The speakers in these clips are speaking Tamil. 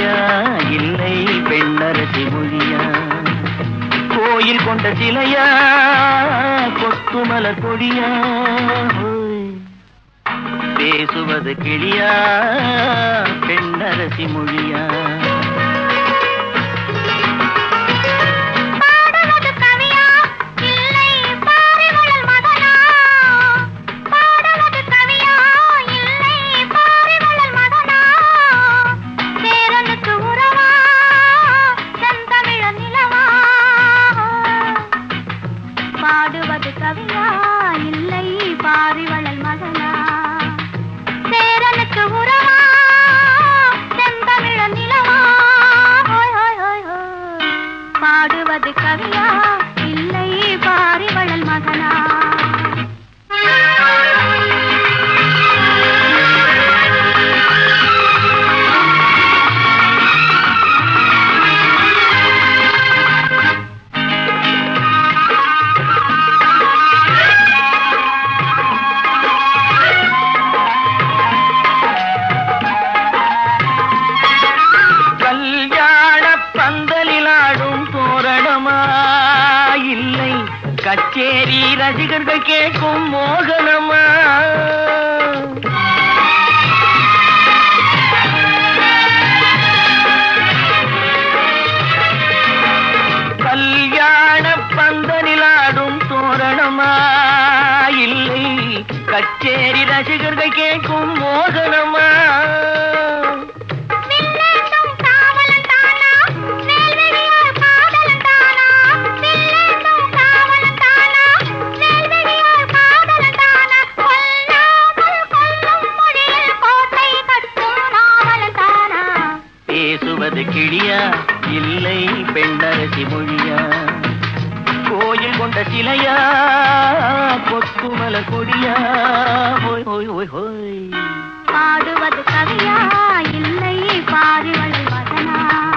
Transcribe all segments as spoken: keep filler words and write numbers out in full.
கிளியா இல்லை பெண்ணரசி மொழியா கோயில் கொண்ட சிலையா கொத்துமலர் கொடியா பேசுவது கிளியா பெண்ணரசி மொழியா பாடுவது கவியா இல்லை பாரிவளல் மகனா சேரனுக்கு உறவா செந்தமிழ நிலவா பாடுவது கவியா இல்லை பாரிவளல் மகனா கச்சேரி ரசிகர்கள் கேட்கும் மோகனமா கல்யாண பந்தலிலாடும் தோரணமா இல்லை கச்சேரி ரசிகர்கள் கேட்கும் மோகனமா பேசுவது கிளியா இல்லை பெண்ணரசி மொழியா கோயில் கொண்ட சிலையா கொத்துமலர் கொடியா ஹோய் ஹோய் ஹோய் ஹோய் பாடுவது கவியா இல்லை பாரிவளல் மகனா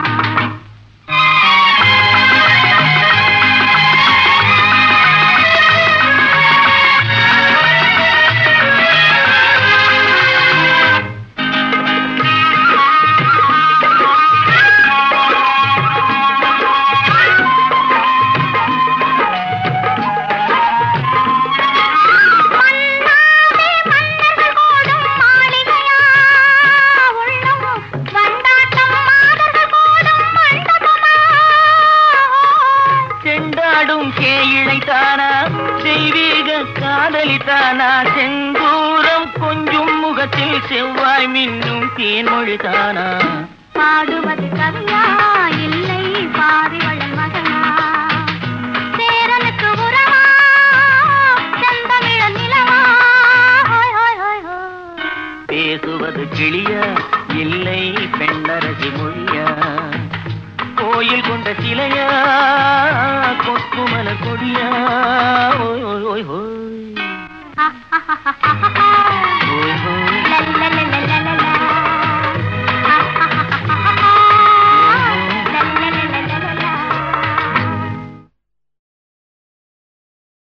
கேயிழைத்தானா தெய்வீக காதலித்தானா செந்தூரம் கொஞ்சும் முகத்தில் செவ்வாய் மின்னும் தேன்மொழிதானா பாடுவது கவியா இல்லை பாரிவளல் மகனா சேரனுக்கு உறவா செந்தமிழ நிலவா பேசுவது கிளியா இல்லை பெண்ணரசி மொழியா கோயில் கொண்ட சிலையா கொத்துமலர் கொடியா ஓய் ஓய் ஓய் ஓய்